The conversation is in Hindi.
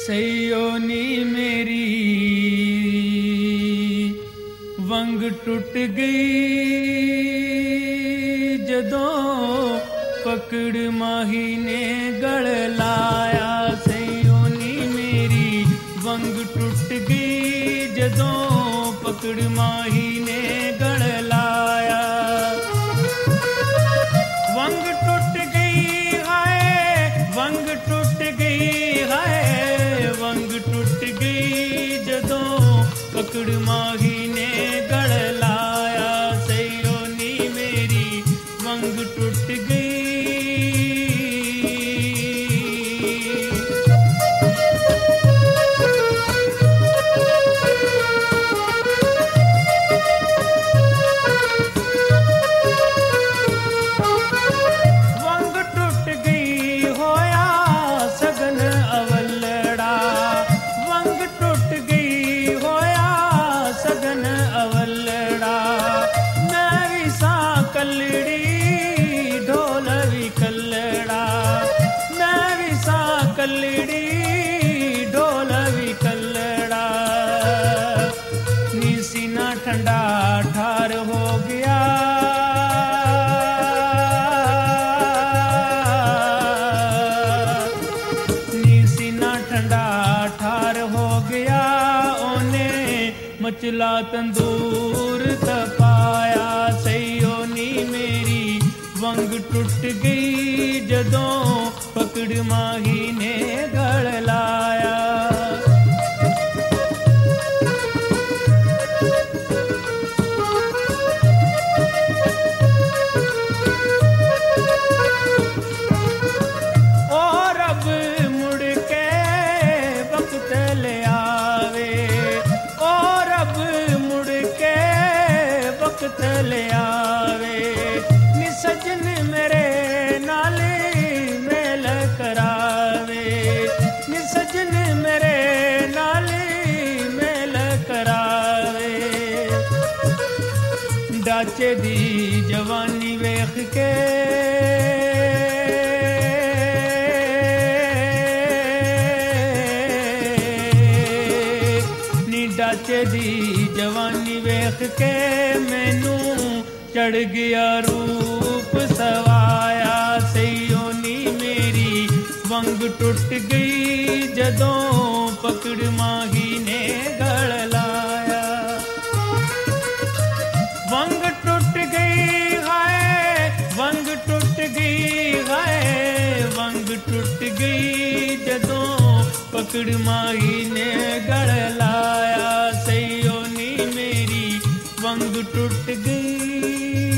सईयो नी मेरी वंग टुट गई जदों पकड़ माही ने गल लाया। सईयो नी मेरी वंग टुट गई जदों पकड़ माही ने गल लाया। वंग टुट गई हाय वंग टुट गई हाय वंग टुट गई जदों पकड़ माही ने गल लाया। सईयो नी मेरी वंग टुट गई। कल्लड़ी ढोल भी कल्लड़ा नी सीना ठंडा ठार हो गया। नी सीना ठंडा ठार हो गया। ओने मचला तंदूर तपाया। सईयो नी मेरी वंग टुट गई जदों पकड़ माही ने गल लाया। और अब मुड़ के वक्त ले आवे। और अब मुड़ के वक्त ले आवे। नि सजन मेरे नाले मेल करावे। नि सजन मेरे नाले मेल करावे। डाचे दी जवानी वेख के नी डाचे दी जवानी वेख के मैनू चढ़ गया रूप सवाया। सईयो नी मेरी वंग टुट गई जदों पकड़ माही ने गल लाया। वंग टुट गई हाय वंग टुट गई हाय वंग टुट गई जदों पकड़ माही ने गल लाया। सईयो नी मेरी वंग टुट गई।